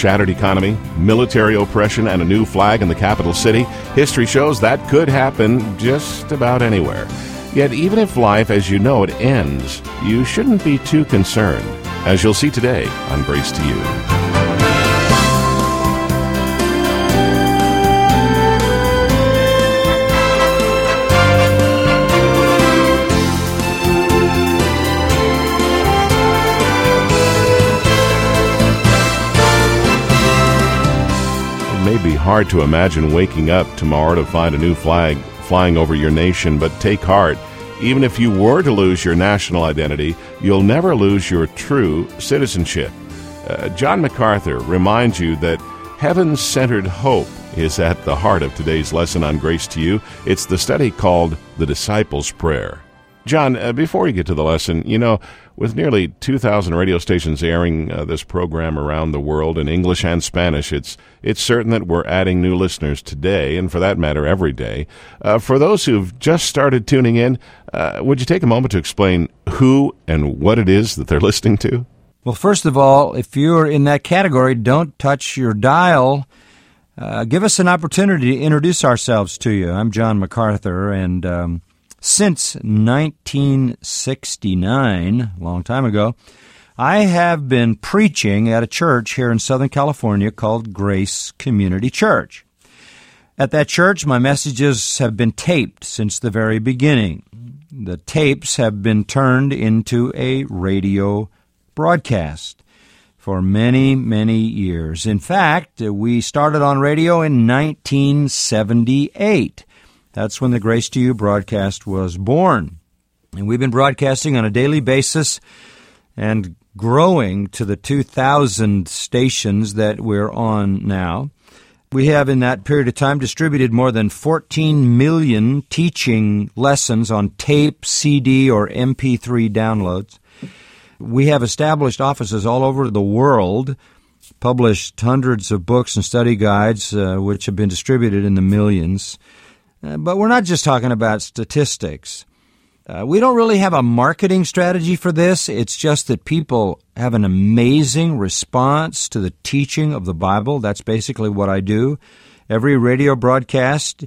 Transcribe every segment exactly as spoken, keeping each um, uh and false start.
shattered economy, military oppression, and a new flag in the capital city, history shows that could happen just about anywhere. Yet even if life as you know it ends, you shouldn't be too concerned, as you'll see today on Grace to You. It may be hard to imagine waking up tomorrow to find a new flag flying over your nation, but take heart. Even if you were to lose your national identity, you'll never lose your true citizenship. Uh, John MacArthur reminds you that heaven-centered hope is at the heart of today's lesson on Grace to You. It's the study called The Disciples' Prayer. John, uh, before you get to the lesson, you know, with nearly two thousand radio stations airing uh, this program around the world in English and Spanish, it's it's certain that we're adding new listeners today, and for that matter, every day. Uh, for those who've just started tuning in, uh, would you take a moment to explain who and what it is that they're listening to? Well, first of all, if you're in that category, don't touch your dial. Uh, give us an opportunity to introduce ourselves to you. I'm John MacArthur, and um, since nineteen sixty-nine, a long time ago, I have been preaching at a church here in Southern California called Grace Community Church. At that church, my messages have been taped since the very beginning. The tapes have been turned into a radio broadcast for many, many years. In fact, we started on radio in nineteen seventy-eight. That's when the Grace to You broadcast was born. And we've been broadcasting on a daily basis and growing to the two thousand stations that we're on now. We have, in that period of time, distributed more than fourteen million teaching lessons on tape, C D, or M P three downloads. We have established offices all over the world, published hundreds of books and study guides, uh, which have been distributed in the millions. Uh, but we're not just talking about statistics. Uh, we don't really have a marketing strategy for this. It's just that people have an amazing response to the teaching of the Bible. That's basically what I do. Every radio broadcast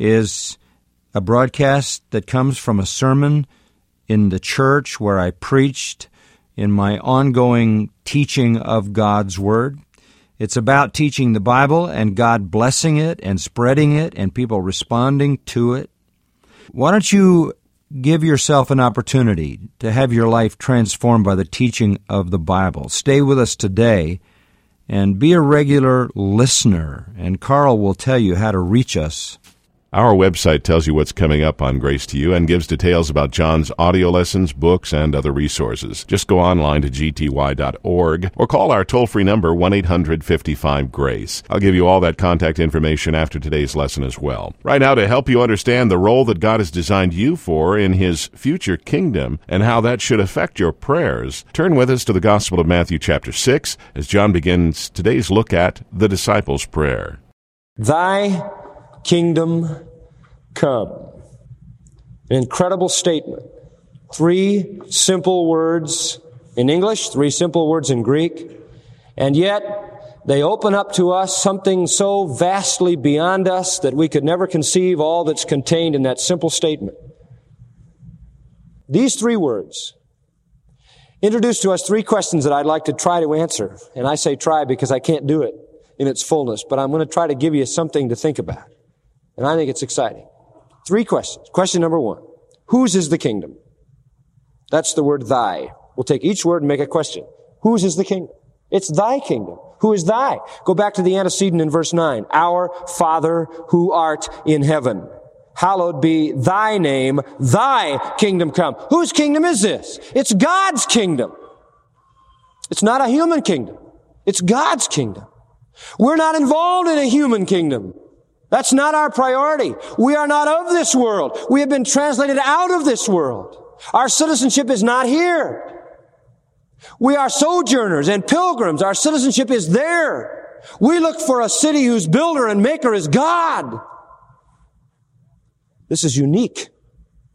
is a broadcast that comes from a sermon in the church where I preached in my ongoing teaching of God's Word. It's about teaching the Bible and God blessing it and spreading it and people responding to it. Why don't you give yourself an opportunity to have your life transformed by the teaching of the Bible? Stay with us today and be a regular listener, and Carl will tell you how to reach us. Our website tells you what's coming up on Grace to You and gives details about John's audio lessons, books, and other resources. Just go online to g t y dot org or call our toll-free number one eight hundred fifty-five GRACE. I'll give you all that contact information after today's lesson as well. Right now, to help you understand the role that God has designed you for in His future kingdom and how that should affect your prayers, turn with us to the Gospel of Matthew chapter six as John begins today's look at the Disciples' Prayer. Thy kingdom come. An incredible statement. Three simple words in English, three simple words in Greek, and yet they open up to us something so vastly beyond us that we could never conceive all that's contained in that simple statement. These three words introduce to us three questions that I'd like to try to answer. And I say try because I can't do it in its fullness, but I'm going to try to give you something to think about. And I think it's exciting. Three questions. Question number one. Whose is the kingdom? That's the word thy. We'll take each word and make a question. Whose is the kingdom? It's thy kingdom. Who is thy? Go back to the antecedent in verse nine. Our Father who art in heaven. Hallowed be thy name. Thy kingdom come. Whose kingdom is this? It's God's kingdom. It's not a human kingdom. It's God's kingdom. We're not involved in a human kingdom. That's not our priority. We are not of this world. We have been translated out of this world. Our citizenship is not here. We are sojourners and pilgrims. Our citizenship is there. We look for a city whose builder and maker is God. This is unique.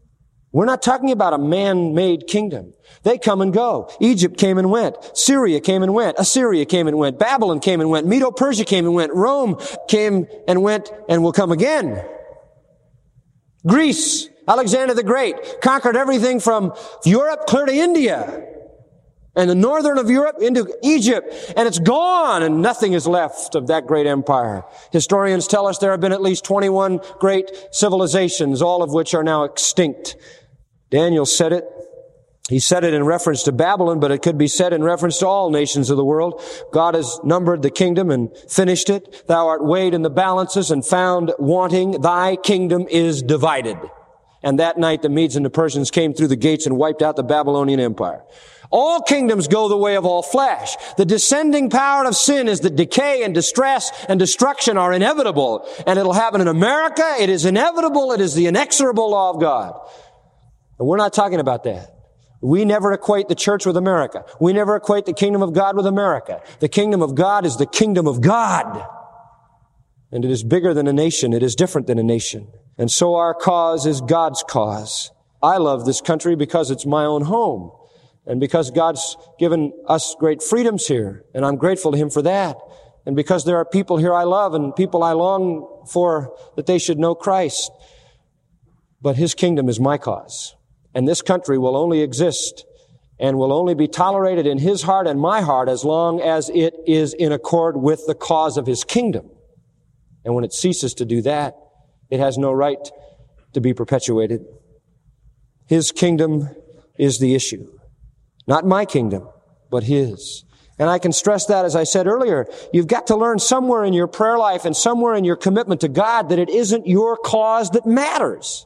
We're not talking about a man-made kingdom. They come and go. Egypt came and went. Syria came and went. Assyria came and went. Babylon came and went. Medo-Persia came and went. Rome came and went and will come again. Greece, Alexander the Great, conquered everything from Europe clear to India and the northern of Europe into Egypt, and it's gone, and nothing is left of that great empire. Historians tell us there have been at least twenty-one great civilizations, all of which are now extinct. Daniel said it. He said it in reference to Babylon, but it could be said in reference to all nations of the world. God has numbered the kingdom and finished it. Thou art weighed in the balances and found wanting. Thy kingdom is divided. And that night the Medes and the Persians came through the gates and wiped out the Babylonian Empire. All kingdoms go the way of all flesh. The descending power of sin is that decay and distress and destruction are inevitable. And it'll happen in America. It is inevitable. It is the inexorable law of God. And we're not talking about that. We never equate the church with America. We never equate the kingdom of God with America. The kingdom of God is the kingdom of God. And it is bigger than a nation. It is different than a nation. And so our cause is God's cause. I love this country because it's my own home. And because God's given us great freedoms here. And I'm grateful to Him for that. And because there are people here I love and people I long for that they should know Christ. But His kingdom is my cause. And this country will only exist and will only be tolerated in His heart and my heart as long as it is in accord with the cause of His kingdom. And when it ceases to do that, it has no right to be perpetuated. His kingdom is the issue. Not my kingdom, but His. And I can stress that, as I said earlier, you've got to learn somewhere in your prayer life and somewhere in your commitment to God that it isn't your cause that matters.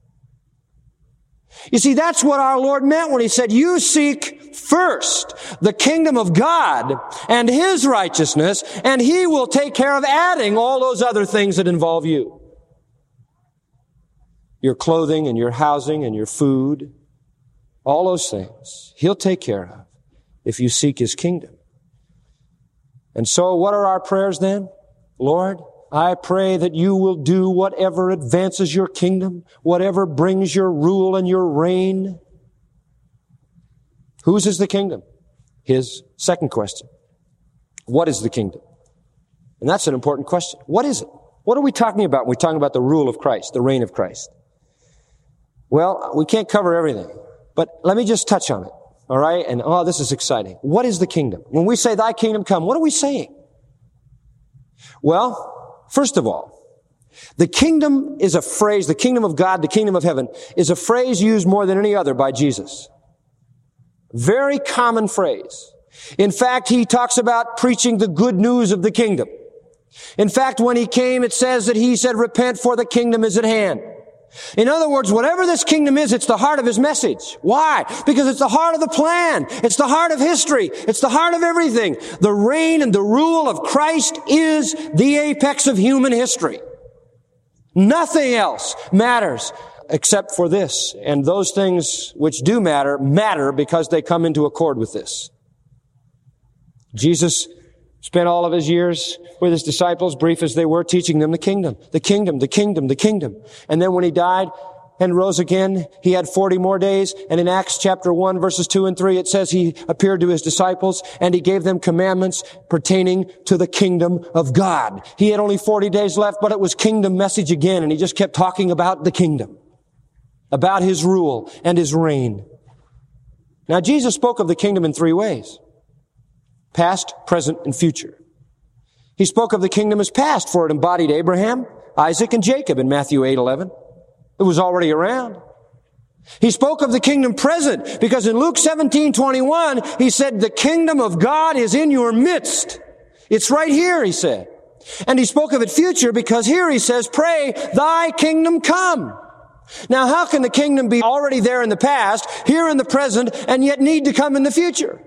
You see, that's what our Lord meant when He said, you seek first the kingdom of God and His righteousness, and He will take care of adding all those other things that involve you. Your clothing and your housing and your food, all those things, He'll take care of if you seek His kingdom. And so what are our prayers then? Lord, I pray that you will do whatever advances your kingdom, whatever brings your rule and your reign. Whose is the kingdom? His. Second question. What is the kingdom? And that's an important question. What is it? What are we talking about when we're talking about the rule of Christ, the reign of Christ? Well, we can't cover everything, but let me just touch on it. All right? And, oh, this is exciting. What is the kingdom? When we say thy kingdom come, what are we saying? Well, first of all, the kingdom is a phrase, the kingdom of God, the kingdom of heaven, is a phrase used more than any other by Jesus. Very common phrase. In fact, He talks about preaching the good news of the kingdom. In fact, when He came, it says that He said, repent for the kingdom is at hand. In other words, whatever this kingdom is, it's the heart of His message. Why? Because it's the heart of the plan. It's the heart of history. It's the heart of everything. The reign and the rule of Christ is the apex of human history. Nothing else matters except for this. And those things which do matter, matter because they come into accord with this. Jesus spent all of His years with His disciples, brief as they were, teaching them the kingdom, the kingdom, the kingdom, the kingdom. And then when He died and rose again, He had forty more days. And in Acts chapter one, verses two and three, it says He appeared to His disciples and He gave them commandments pertaining to the kingdom of God. He had only forty days left, but it was kingdom message again. And He just kept talking about the kingdom, about His rule and His reign. Now, Jesus spoke of the kingdom in three ways. Past, present, and future. He spoke of the kingdom as past, for it embodied Abraham, Isaac, and Jacob in Matthew eight eleven. It was already around. He spoke of the kingdom present, because in Luke seventeen twenty-one, He said, the kingdom of God is in your midst. It's right here, He said. And He spoke of it future, because here He says, pray, thy kingdom come. Now, how can the kingdom be already there in the past, here in the present, and yet need to come in the future?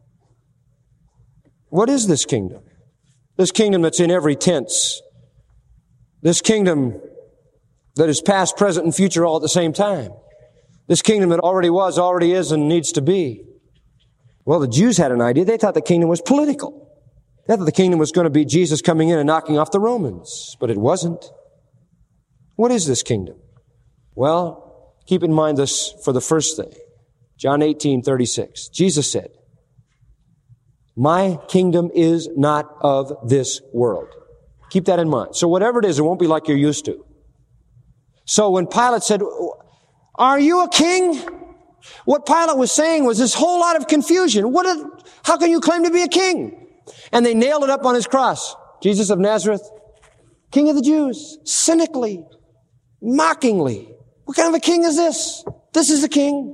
What is this kingdom? This kingdom that's in every tense. This kingdom that is past, present, and future all at the same time. This kingdom that already was, already is, and needs to be. Well, the Jews had an idea. They thought the kingdom was political. They thought the kingdom was going to be Jesus coming in and knocking off the Romans. But it wasn't. What is this kingdom? Well, Keep in mind this for the first thing. John eighteen thirty-six. Jesus said, my kingdom is not of this world. Keep that in mind. So whatever it is, it won't be like you're used to. So when Pilate said, are you a king? What Pilate was saying was this whole lot of confusion. What? Did, how can you claim to be a king? And they nailed it up on his cross. Jesus of Nazareth, King of the Jews, cynically, mockingly. What kind of a king is this? This is the king.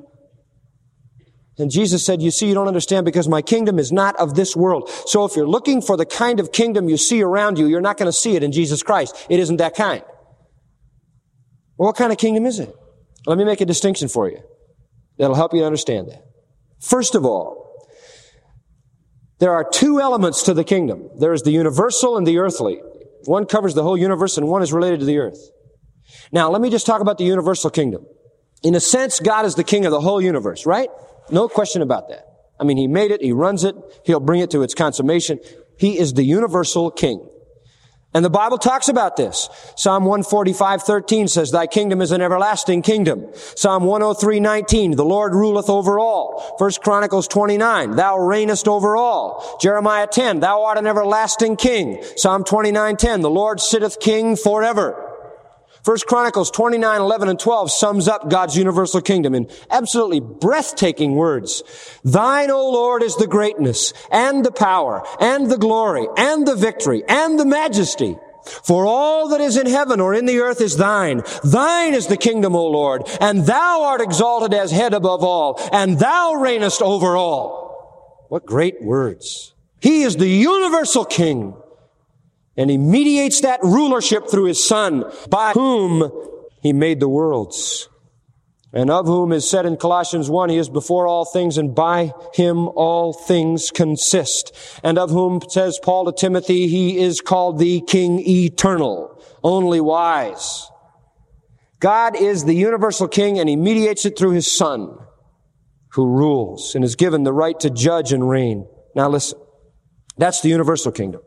And Jesus said, you see, you don't understand because my kingdom is not of this world. So if you're looking for the kind of kingdom you see around you, you're not going to see it in Jesus Christ. It isn't that kind. Well, what kind of kingdom is it? Let me make a distinction for you that'll help you understand that. First of all, there are two elements to the kingdom. There is the universal and the earthly. One covers the whole universe and one is related to the earth. Now, let me just talk about the universal kingdom. In a sense, God is the king of the whole universe, right? No question about that. I mean, He made it, He runs it, He'll bring it to its consummation. He is the universal king. And the Bible talks about this. Psalm one forty-five thirteen says, thy kingdom is an everlasting kingdom. Psalm one oh three nineteen, the Lord ruleth over all. First Chronicles twenty-nine, thou reignest over all. Jeremiah ten, thou art an everlasting king. Psalm twenty-nine ten, the Lord sitteth king forever. First Chronicles twenty-nine, eleven, and twelve sums up God's universal kingdom in absolutely breathtaking words. Thine, O Lord, is the greatness, and the power, and the glory, and the victory, and the majesty. For all that is in heaven or in the earth is thine. Thine is the kingdom, O Lord, and thou art exalted as head above all, and thou reignest over all. What great words. He is the universal king. And He mediates that rulership through His Son, by whom He made the worlds. And of whom is said in Colossians one, He is before all things, and by Him all things consist. And of whom, says Paul to Timothy, He is called the King Eternal, only wise. God is the universal King, and He mediates it through His Son, who rules and is given the right to judge and reign. Now listen, that's the universal kingdom.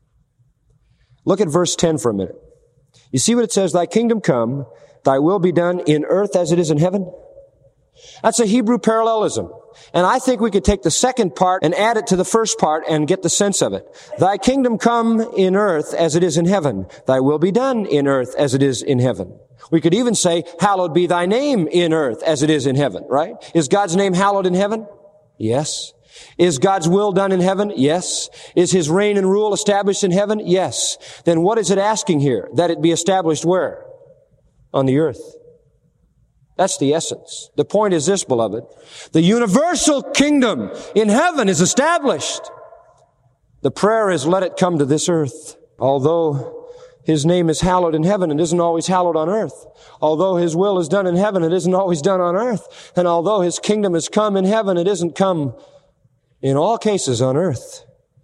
Look at verse ten for a minute. You see what it says? Thy kingdom come, thy will be done in earth as it is in heaven. That's a Hebrew parallelism. And I think we could take the second part and add it to the first part and get the sense of it. Thy kingdom come in earth as it is in heaven. Thy will be done in earth as it is in heaven. We could even say, hallowed be thy name in earth as it is in heaven, right? Is God's name hallowed in heaven? Yes. Is God's will done in heaven? Yes. Is His reign and rule established in heaven? Yes. Then what is it asking here? That it be established where? On the earth. That's the essence. The point is this, beloved. The universal kingdom in heaven is established. The prayer is, let it come to this earth. Although His name is hallowed in heaven, it isn't always hallowed on earth. Although His will is done in heaven, it isn't always done on earth. And although His kingdom has come in heaven, it isn't come in all cases on earth.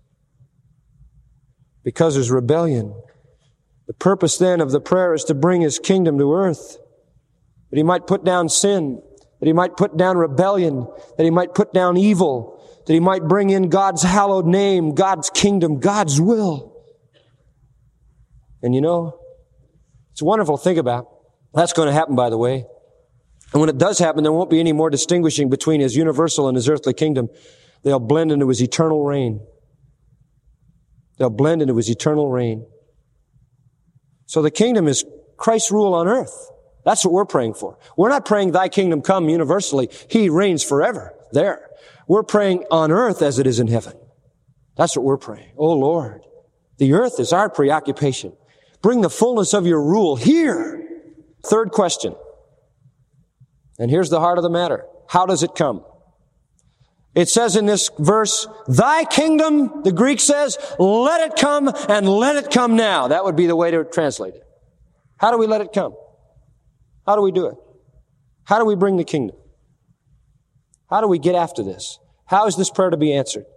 Because there's rebellion. The purpose then of the prayer is to bring His kingdom to earth. That He might put down sin. That He might put down rebellion. That He might put down evil. That He might bring in God's hallowed name, God's kingdom, God's will. And you know, it's wonderful to think about. That's going to happen, by the way. And when it does happen, there won't be any more distinguishing between His universal and His earthly kingdom. They'll blend into His eternal reign. They'll blend into His eternal reign. So the kingdom is Christ's rule on earth. That's what we're praying for. We're not praying thy kingdom come universally. He reigns forever there. We're praying on earth as it is in heaven. That's what we're praying. Oh Lord, the earth is our preoccupation. Bring the fullness of your rule here. Third question. And here's the heart of the matter. How does it come? It says in this verse, thy kingdom, the Greek says, let it come and let it come now. That would be the way to translate it. How do we let it come? How do we do it? How do we bring the kingdom? How do we get after this? How is this prayer to be answered?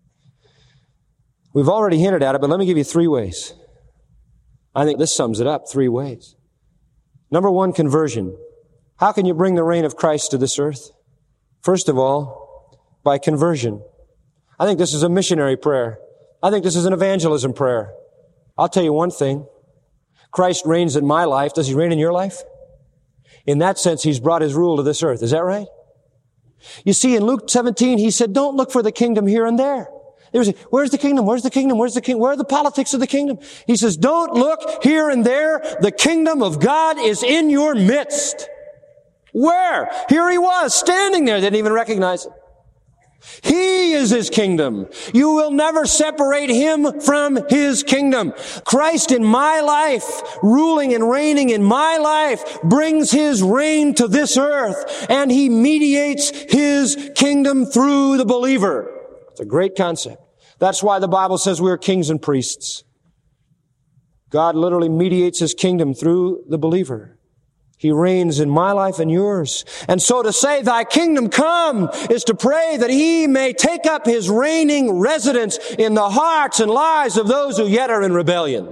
We've already hinted at it, but let me give you three ways. I think this sums it up, three ways. Number one, conversion. How can you bring the reign of Christ to this earth? First of all, by conversion. I think this is a missionary prayer. I think this is an evangelism prayer. I'll tell you one thing. Christ reigns in my life. Does He reign in your life? In that sense, He's brought His rule to this earth. Is that right? You see, in Luke seventeen, He said, don't look for the kingdom here and there. There's a, where's the kingdom? Where's the kingdom? Where's the king? Where are the politics of the kingdom? He says, don't look here and there. The kingdom of God is in your midst. Where? Here He was, standing there. Didn't even recognize it. He is His kingdom. You will never separate Him from His kingdom. Christ in my life, ruling and reigning in my life, brings His reign to this earth, and He mediates His kingdom through the believer. It's a great concept. That's why the Bible says we are kings and priests. God literally mediates His kingdom through the believer. He reigns in my life and yours. And so to say, thy kingdom come, is to pray that He may take up His reigning residence in the hearts and lives of those who yet are in rebellion.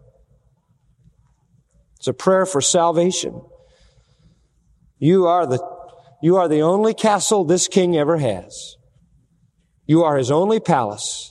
It's a prayer for salvation. You are the, you are the only castle this king ever has. You are His only palace.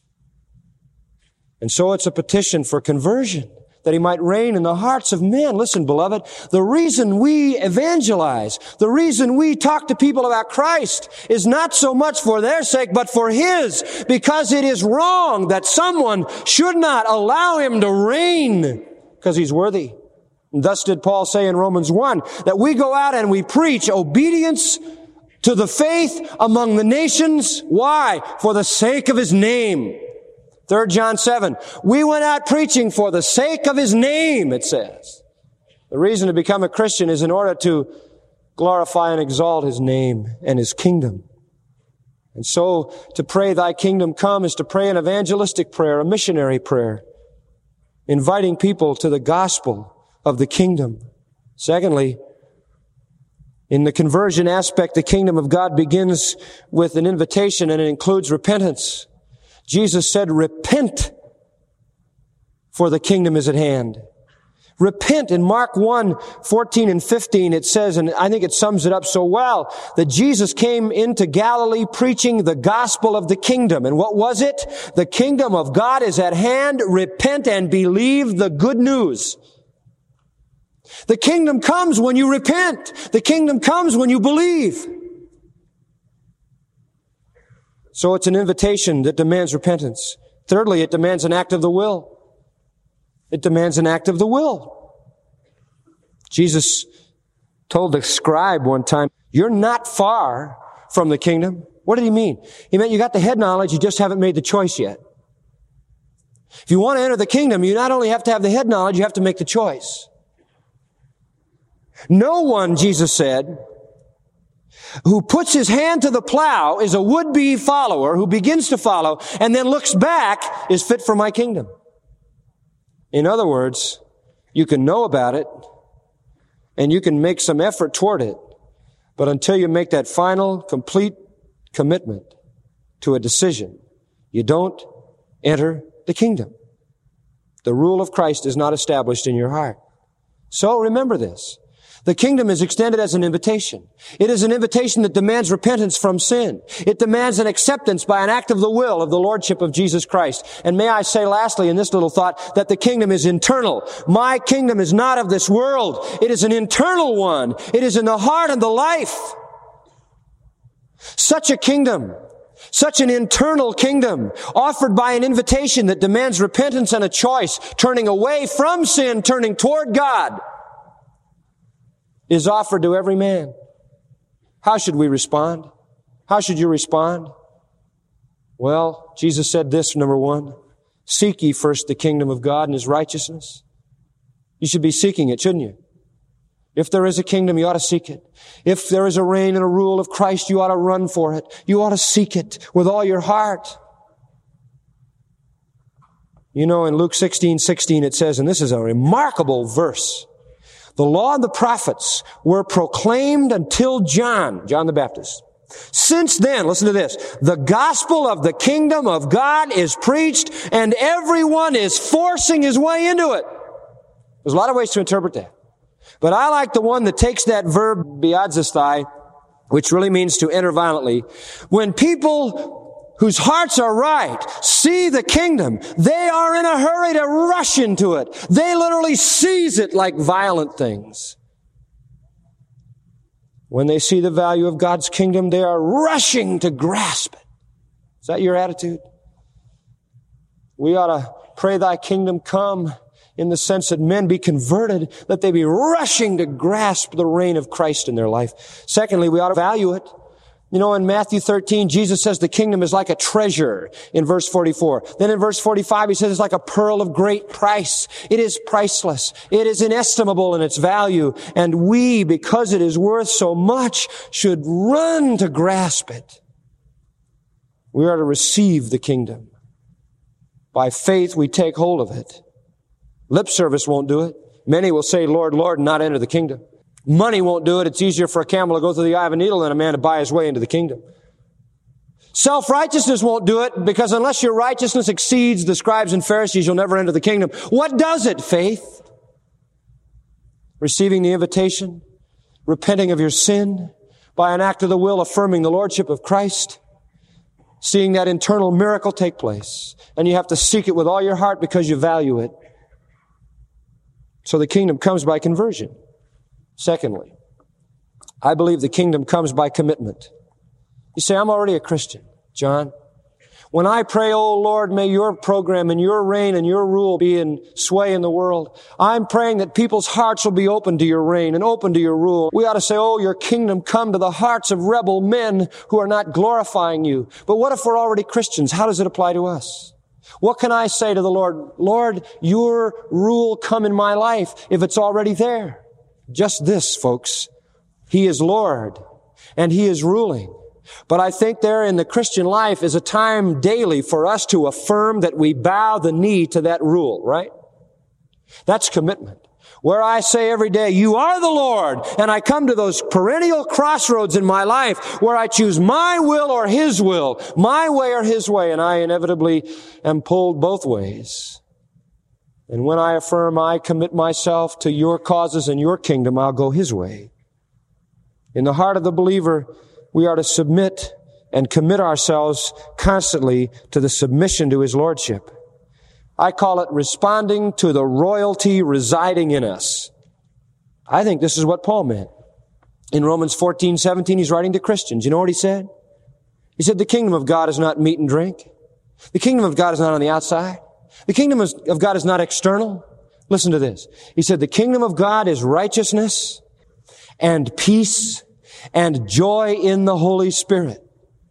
And so it's a petition for conversion, that He might reign in the hearts of men. Listen, beloved, the reason we evangelize, the reason we talk to people about Christ is not so much for their sake, but for His, because it is wrong that someone should not allow Him to reign because He's worthy. And thus did Paul say in Romans one, that we go out and we preach obedience to the faith among the nations. Why? For the sake of His name. Third John seven, we went out preaching for the sake of His name, it says. The reason to become a Christian is in order to glorify and exalt His name and His kingdom. And so to pray, thy kingdom come, is to pray an evangelistic prayer, a missionary prayer, inviting people to the gospel of the kingdom. Secondly, in the conversion aspect, the kingdom of God begins with an invitation, and it includes repentance. Jesus said, repent, for the kingdom is at hand. Repent. In Mark one, fourteen and fifteen, it says, and I think it sums it up so well, that Jesus came into Galilee preaching the gospel of the kingdom. And what was it? The kingdom of God is at hand. Repent and believe the good news. The kingdom comes when you repent. The kingdom comes when you believe. So it's an invitation that demands repentance. Thirdly, it demands an act of the will. It demands an act of the will. Jesus told the scribe one time, you're not far from the kingdom. What did He mean? He meant you got the head knowledge, you just haven't made the choice yet. If you want to enter the kingdom, you not only have to have the head knowledge, you have to make the choice. No one, Jesus said, who puts his hand to the plow is a would-be follower who begins to follow and then looks back is fit for my kingdom. In other words, you can know about it and you can make some effort toward it, but until you make that final, complete commitment to a decision, you don't enter the kingdom. The rule of Christ is not established in your heart. So remember this. The kingdom is extended as an invitation. It is an invitation that demands repentance from sin. It demands an acceptance by an act of the will of the lordship of Jesus Christ. And may I say lastly in this little thought that the kingdom is internal. My kingdom is not of this world. It is an internal one. It is in the heart and the life. Such a kingdom, such an internal kingdom, offered by an invitation that demands repentance and a choice, turning away from sin, turning toward God, is offered to every man. How should we respond? How should you respond? Well, Jesus said this, number one, seek ye first the kingdom of God and His righteousness. You should be seeking it, shouldn't you? If there is a kingdom, you ought to seek it. If there is a reign and a rule of Christ, you ought to run for it. You ought to seek it with all your heart. You know, in Luke sixteen sixteen it says, and this is a remarkable verse, the law and the prophets were proclaimed until John, John the Baptist. Since then, listen to this, the gospel of the kingdom of God is preached and everyone is forcing his way into it. There's a lot of ways to interpret that. But I like the one that takes that verb, biadzasthai, which really means to enter violently. When people whose hearts are right see the kingdom, they are in a hurry to rush into it. They literally seize it like violent things. When they see the value of God's kingdom, they are rushing to grasp it. Is that your attitude? We ought to pray thy kingdom come in the sense that men be converted, that they be rushing to grasp the reign of Christ in their life. Secondly, we ought to value it. You know, in Matthew thirteen, Jesus says the kingdom is like a treasure in verse forty-four. Then in verse forty-five, he says it's like a pearl of great price. It is priceless. It is inestimable in its value. And we, because it is worth so much, should run to grasp it. We are to receive the kingdom. By faith, we take hold of it. Lip service won't do it. Many will say, Lord, Lord, and not enter the kingdom. Money won't do it. It's easier for a camel to go through the eye of a needle than a man to buy his way into the kingdom. Self-righteousness won't do it, because unless your righteousness exceeds the scribes and Pharisees, you'll never enter the kingdom. What does it? Faith. Receiving the invitation, repenting of your sin, by an act of the will affirming the lordship of Christ, seeing that internal miracle take place. And you have to seek it with all your heart because you value it. So the kingdom comes by conversion. Secondly, I believe the kingdom comes by commitment. You say, I'm already a Christian, John. When I pray, oh Lord, may your program and your reign and your rule be in sway in the world, I'm praying that people's hearts will be open to your reign and open to your rule. We ought to say, oh, your kingdom come to the hearts of rebel men who are not glorifying you. But what if we're already Christians? How does it apply to us? What can I say to the Lord? Lord, your rule come in my life if it's already there. Just this, folks. He is Lord, and He is ruling. But I think there in the Christian life is a time daily for us to affirm that we bow the knee to that rule, right? That's commitment. Where I say every day, you are the Lord, and I come to those perennial crossroads in my life where I choose my will or His will, my way or His way, and I inevitably am pulled both ways. And when I affirm I commit myself to your causes and your kingdom, I'll go His way. In the heart of the believer, we are to submit and commit ourselves constantly to the submission to His lordship. I call it responding to the royalty residing in us. I think this is what Paul meant. In Romans fourteen seventeen, he's writing to Christians. You know what he said? He said, the kingdom of God is not meat and drink. The kingdom of God is not on the outside. The kingdom of God is not external. Listen to this. He said, the kingdom of God is righteousness and peace and joy in the Holy Spirit.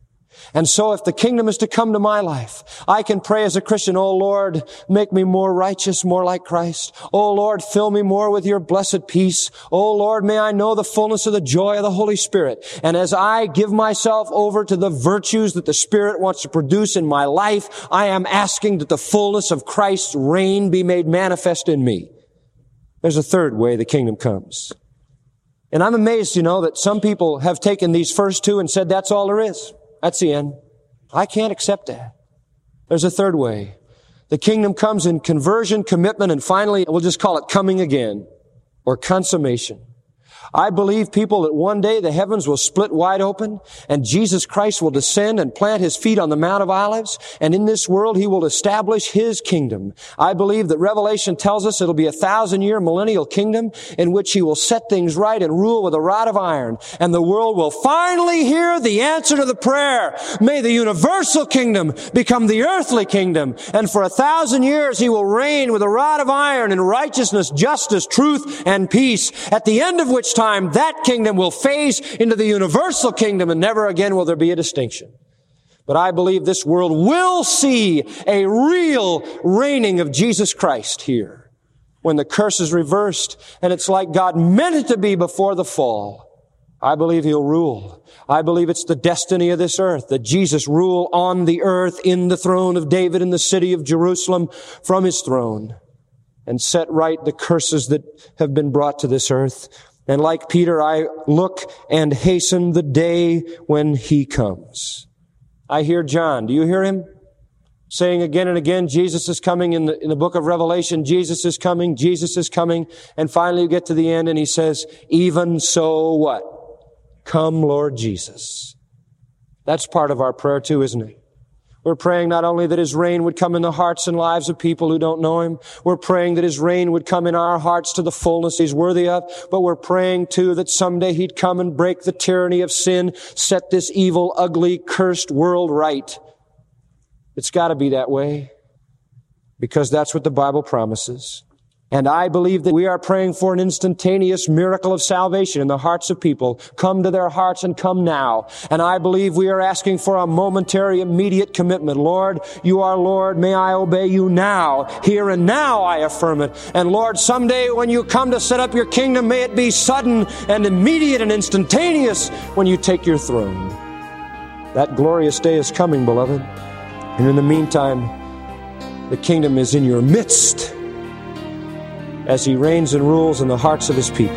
And so if the kingdom is to come to my life, I can pray as a Christian, oh Lord, make me more righteous, more like Christ. Oh Lord, fill me more with your blessed peace. Oh Lord, may I know the fullness of the joy of the Holy Spirit. And as I give myself over to the virtues that the Spirit wants to produce in my life, I am asking that the fullness of Christ's reign be made manifest in me. There's a third way the kingdom comes. And I'm amazed, you know, that some people have taken these first two and said that's all there is. That's the end. I can't accept that. There's a third way. The kingdom comes in conversion, commitment, and finally, we'll just call it coming again or consummation. I believe, people, that one day the heavens will split wide open and Jesus Christ will descend and plant His feet on the Mount of Olives, and in this world He will establish His kingdom. I believe that Revelation tells us it'll be a thousand-year millennial kingdom in which He will set things right and rule with a rod of iron, and the world will finally hear the answer to the prayer, may the universal kingdom become the earthly kingdom, and for a thousand years He will reign with a rod of iron in righteousness, justice, truth, and peace, at the end of which time that kingdom will phase into the universal kingdom, and never again will there be a distinction. But I believe this world will see a real reigning of Jesus Christ here when the curse is reversed and it's like God meant it to be before the fall. I believe He'll rule. I believe it's the destiny of this earth that Jesus rule on the earth in the throne of David in the city of Jerusalem from His throne and set right the curses that have been brought to this earth. And like Peter, I look and hasten the day when He comes. I hear John. Do you hear him? Saying again and again, Jesus is coming in the, in the book of Revelation. Jesus is coming. Jesus is coming. And finally you get to the end and He says, even so what? Come, Lord Jesus. That's part of our prayer too, isn't it? We're praying not only that His reign would come in the hearts and lives of people who don't know Him. We're praying that His reign would come in our hearts to the fullness He's worthy of. But we're praying, too, that someday He'd come and break the tyranny of sin, set this evil, ugly, cursed world right. It's got to be that way, because that's what the Bible promises. And I believe that we are praying for an instantaneous miracle of salvation in the hearts of people. Come to their hearts and come now. And I believe we are asking for a momentary, immediate commitment. Lord, You are Lord. May I obey You now. Here and now I affirm it. And Lord, someday when You come to set up Your kingdom, may it be sudden and immediate and instantaneous when You take Your throne. That glorious day is coming, beloved. And in the meantime, the kingdom is in your midst, as He reigns and rules in the hearts of His people.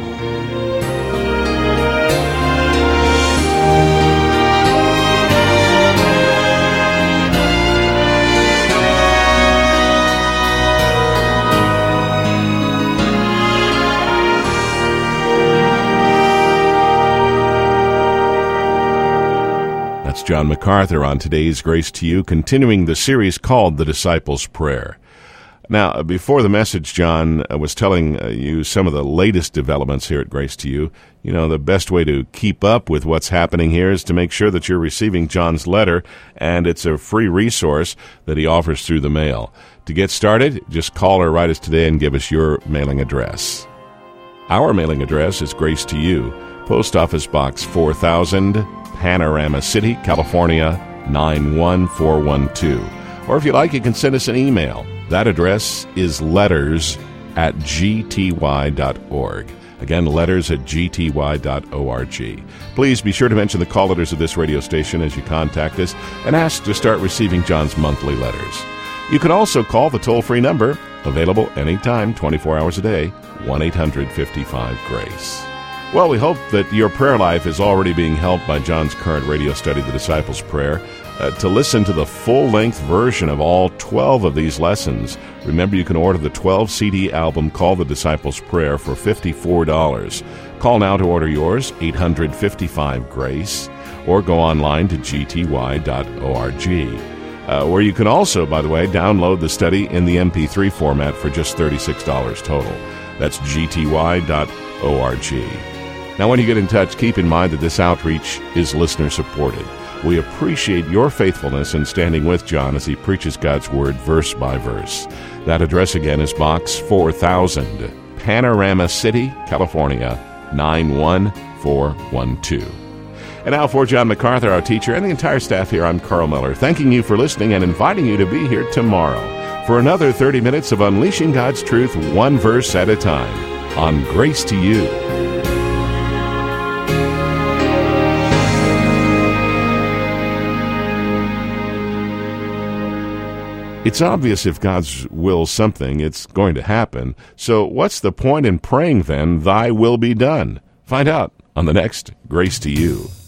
That's John MacArthur on today's Grace to You, continuing the series called The Disciples' Prayer. Now, before the message, John was telling you some of the latest developments here at Grace to You. You know, the best way to keep up with what's happening here is to make sure that you're receiving John's letter, and it's a free resource that he offers through the mail. To get started, just call or write us today and give us your mailing address. Our mailing address is Grace to You, Post Office Box four thousand, Panorama City, California, nine one four one two. Or if you like, you can send us an email. That address is letters at g t y dot org. Again, letters at g t y dot org. Please be sure to mention the call letters of this radio station as you contact us and ask to start receiving John's monthly letters. You can also call the toll-free number, available anytime, twenty-four hours a day, one eight hundred fifty-five GRACE. Well, we hope that your prayer life is already being helped by John's current radio study, The Disciples' Prayer. Uh, to listen to the full-length version of all twelve of these lessons, remember you can order the twelve C D album called The Disciples' Prayer for fifty-four dollars. Call now to order yours, eight hundred fifty-five GRACE, or go online to g t y dot org, uh, where you can also, by the way, download the study in the M P three format for just thirty-six dollars total. That's g t y dot org. Now, when you get in touch, keep in mind that this outreach is listener-supported. We appreciate your faithfulness in standing with John as he preaches God's Word verse by verse. That address again is Box four thousand, Panorama City, California, nine one four one two. And now for John MacArthur, our teacher, and the entire staff here, I'm Carl Miller, thanking you for listening and inviting you to be here tomorrow for another thirty minutes of unleashing God's truth one verse at a time on Grace to You. It's obvious if God's wills something, it's going to happen. So what's the point in praying then, Thy will be done? Find out on the next Grace to You.